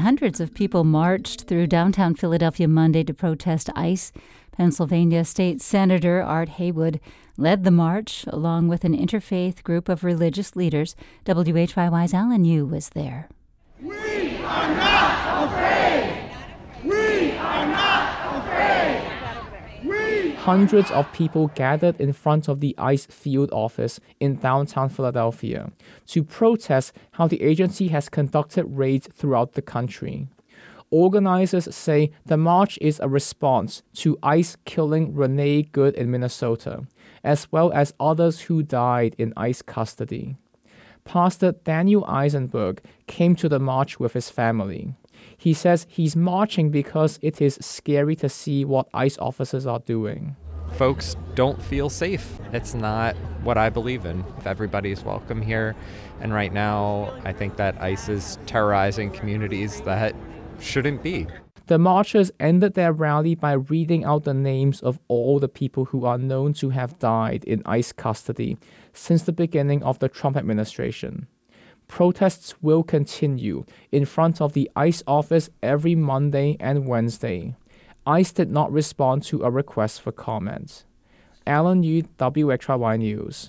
Hundreds of people marched through downtown Philadelphia Monday to protest ICE. Pennsylvania State Senator Art Haywood led the march, along with an interfaith group of religious leaders. WHYY's Alan Yu was there. We are not afraid! We are not afraid! Hundreds of people gathered in front of the ICE field office in downtown Philadelphia to protest how the agency has conducted raids throughout the country. Organizers say the march is a response to ICE killing Renee Good in Minnesota, as well as others who died in ICE custody. Pastor Daniel Eisenberg came to the march with his family. He says he's marching because it is scary to see what ICE officers are doing. Folks don't feel safe. It's not what I believe in. Everybody's welcome here. And right now, I think that ICE is terrorizing communities that shouldn't be. The marchers ended their rally by reading out the names of all the people who are known to have died in ICE custody since the beginning of the Trump administration. Protests will continue in front of the ICE office every Monday and Wednesday. ICE did not respond to a request for comment. Alan Yu, WHYY News.